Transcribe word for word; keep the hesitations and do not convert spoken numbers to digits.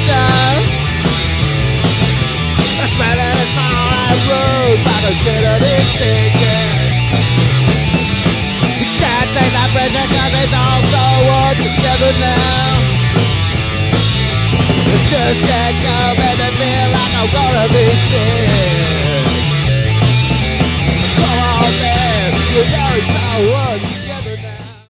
station. I smell it, it's all I road, like a scared extinction. You can't take that pressure cause it's all so all together now. It just can't go, baby, feel like I'm gonna be sick. Come on, man, you know it's all worth.